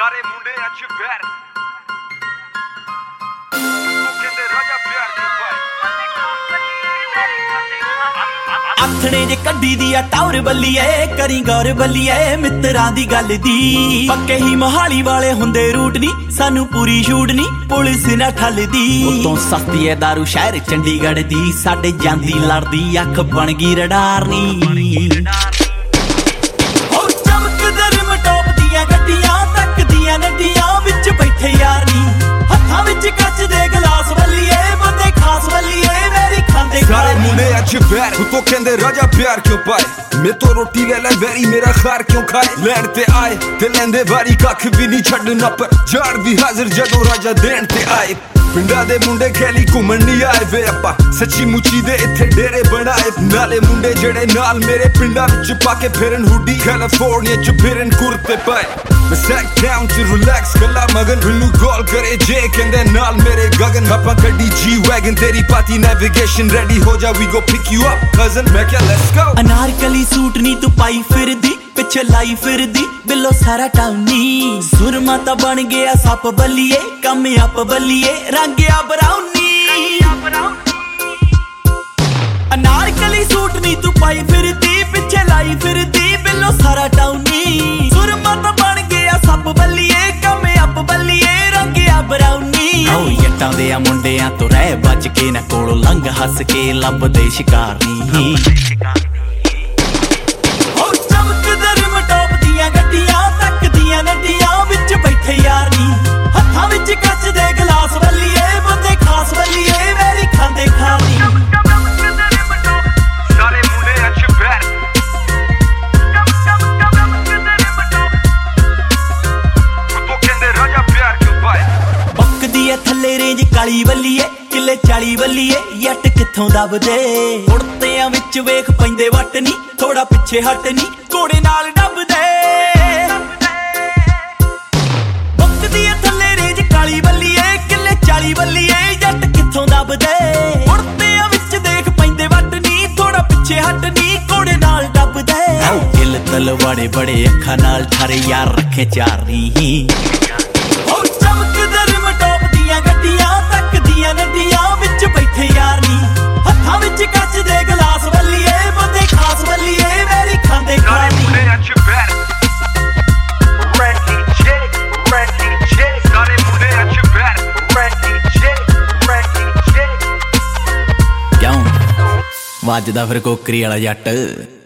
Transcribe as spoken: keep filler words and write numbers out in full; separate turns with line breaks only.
ਸਾਰੇ ਮੁੰਡੇ ਅੱਜ ਬੈਰ ਕਹਿੰਦੇ ਰਾਜਾ ਪਿਆਰ ਕਿਉਂ ਪਾਏ
ਆਥਣੇ ਜੇ ਕੱਢੀ ਦੀ ਆ ਟੌਰ ਬੱਲੀਏ ਕਰੀ ਗੌਰ ਬੱਲੀਏ ਮਿੱਤਰਾਂ ਦੀ ਗੱਲ ਦੀ ਪੱਕੇ ਹੀ ਮੋਹਾਲੀ ਵਾਲੇ ਹੁੰਦੇ ਰੂਟ ਨਹੀਂ ਸਾਨੂੰ ਪੂਰੀ ਛੂਟ ਨਹੀਂ ਪੁਲਿਸ ਨਾ ਠੱਲਦੀ ਉਤੋਂ ਸਸਤੀ ਏ ਦਾਰੂ ਸ਼ਹਿਰ ਚੰਡੀਗੜ੍ਹ ਦੀ ਸਾਡੇ ਜਾਂਦੀ ਲੜਦੀ ਅੱਖ ਬਣ ਗਈ ਰਡਾਰ ਨੀ ਤੱਕਦੀਆਂ ਨੱਡੀਆਂ ਵਿੱਚ ਬੈਠੇ ਯਾਰ ਨੀ ਹੱਥਾਂ ਵਿੱਚ ਕੱਚ ਦੇ ਗਲਾਸ ਵੱਲੀਏ ਬੰਦੇ ਖਾਸ ਵੱਲੀਏ ਮੇਰੀ ਖਾਂਦੇ
ਸਾਰੇ ਮੁੰਡੇ ਅੱਜ ਬੈਰ ਤੂੰ ਕਹਿੰਦੇ ਰਾਜਾ ਪਿਆਰ ਕਿਉਂ ਪਾਏ ਮੈਂ ਤੋਂ ਰੋਟੀ ਵੇਲੇ ਵੈਰੀ ਮੇਰਾ ਖਾਰ ਕਿਉਂ ਖਾਏ ਲੈਣ ਤੇ ਆਏ ਤੇ ਲੈਂਦੇ ਵਾਰੀ ਕੱਖ ਵੀ ਨਹੀਂ ਛੱਡਣਾ ਪਰ ਜਾੜ ਵੀ ਹਾਜ਼ਰ ਜਦੋਂ ਰਾਜਾ ਦੇਣ ਤੇ ਆਏ ਪਿੰਡਾਂ ਦੇ ਮੁੰਡੇ ਖੇਲੀ ਘੁੰਮਣ ਨਹੀਂ ਆਏ ਵੇ ਆਪਾਂ ਸੱਚੀ ਮੁੱਚੀ ਦੇ ਇੱਥੇ ਡੇਰੇ ਬਣਾਏ ਨਾਲੇ ਮੁੰਡੇ ਜਿਹੜੇ ਨਾਲ ਮੇਰੇ ਪਿੰਡਾਂ ਵਿੱਚ ਪਾ ਕੇ ਫਿਰਨ ਹੁੱਡੀ ਕੈਲੀਫੋਰਨੀਆ ਚ ਫਿਰਨ ਕੁਰਤੇ ਪਾਏ ਮੈਂ ਸੈਟ ਡਾਊਨ ਟੂ ਰਿਲੈਕਸ ਗੱਲਾਂ ਮਗਨ ਮੈਨੂੰ ਕਾਲ ਕਰੇ ਜੇ ਕਹਿੰਦੇ ਨਾਲ ਮੇਰੇ ਗਗਨ ਆਪਾਂ ਗੱਡੀ ਜੀ ਵੈਗਨ ਤੇਰੀ ਪਾਤੀ ਨੈਵੀਗੇਸ਼ਨ ਰੈਡੀ ਹੋ ਜਾ we go pick you up cousin ਮੈਂ ਕਿਹਾ ਲੈਟਸ ਗੋ
ਅਨਾਰਕਲੀ ਸੂਟ ਨਹੀਂ ਤੂੰ ਪਾਈ ਫਿਰਦੀ ਪਿੱਛੇ ਲਾਈ ਫਿਰਦੀ ਬਿੱਲੋ ਸਾਰਾ ਟਾਉਨੀ ਸੁਰਮਾ ਤਾਂ ਬਣ ਗਿਆ ਸੱਪ ਬੱਲੀਏ ਕੰਮ ਅੱਪ ਬੱਲੀਏ ਰੰਗਿਆ ਬਰਾਉਨੀ ਅਨਾਰਕਲੀ ਸੂਟ ਨਹੀਂ ਤੂੰ ਪਾਈ ਫਿਰਦੀ ਪਿੱਛੇ ਲਾਈ ਫਿਰਦੀ ਬਿੱਲੋ ਸਾਰਾ ਟਾਉਨੀ ਸੁਰਮਾ ਤਾਂ ਬਣ ਗਿਆ ਸੱਪ ਬੱਲੀਏ ਕੰਮ ਅੱਪ ਬੱਲੀਏ ਰੰਗਿਆ ਬਰਾਉਨੀ ਆਓ ਜੱਟਾਂ ਦੇ ਆ ਮੁੰਡਿਆਂ ਤੋਂ ਰਹਿ ਬਚ ਕੇ ਨਾ ਕੋਲੋਂ ਲੰਘ ਹੱਸ ਕੇ ਲੱਭਦੇ ਸ਼ਿਕਾਰ ਨੀ ਤੱਕਦੀਆਂ ਨੱਡੀਆਂ ਵਿੱਚ ਬੈਠੇ ਯਾਰ ਨੀ ਹੱਥਾਂ ਵਿੱਚ ਕੱਚ ਦੇ ਗਲਾਸ ਵੱਲੀਏ ਬੰਦੇ ਖਾਸ ਵੱਲੀਏ ਮੇਰੀ ਖਾਂਦੇ ਖਾਣੀ
ਸਾਰੇ ਮੁੰਡੇ ਅੱਜ ਬੈਰ ਤੂੰ ਕਹਿੰਦੇ ਰਾਜਾ ਪਿਆਰ ਕਿਉਂ ਪਾਏ
ਬੱਕਦੀ ਐ ਥੱਲੇ ਰੇਂਜ ਕਾਲੀ ਵੱਲੀਏ ਕਿੱਲੇ ਚਾਲੀ ਵੱਲੀਏ ਜੱਟ ਕਿੱਥੋਂ ਦੱਬਦੇ ਉੜਤਿਆਂ ਵਿੱਚ ਵੇਖ ਪੈਂਦੇ ਵੱਟ ਨੀ ਥੋੜਾ ਪਿੱਛੇ ਹਟ ਨੀ ਘੋੜੇ ਨਾਲ ਡੱਬਦੇ ਚਾਲੀ ਵੱਲੀਏ ਜੱਟ ਕਿੱਥੋਂ ਦੱਬਦੇ ਉੜਤਿਆਂ ਵਿੱਚ ਦੇਖ ਪੈਂਦੇ ਵੱਟ ਨੀ ਥੋੜਾ ਪਿੱਛੇ ਹਟ ਨੀ ਘੋੜੇ ਨਾਲ ਡੱਬਦੇ ਆਓ ਕਿਲ ਤਲਵਾੜੇ ਬੜੇ ਅੱਖਾਂ ਨਾਲ ਠਾਰੇ ਯਾਰ ਰੱਖੇ ਚਾਰ ਨੀ ਹੋ ਚਮਕਦੇ ਰਿਮ ਟੌਪ ਦੀਆਂ ਗੱਡੀਆਂ ਤੱਕਦੀਆਂ ਨੱਡੀਆਂ ਵਿੱਚ ਬੈਠੇ ਯਾਰ ਨੀ ਹੱਥਾਂ ਵਿੱਚ ਕੱਚ ਦੇ ਗਲਾਸ ਵੱਲੀਏ ਬੰਦੇ ਖਾਸ ਵੱਲੀਏ ਮੇਰੀ ਖਾਂਦੇ ਖਾਣੀ
ਅੱਜ ਬੈਰ
ਵੱਜਦਾ ਫਿਰ ਕੋਕਰੀ ਵਾਲਾ ਜੱਟ।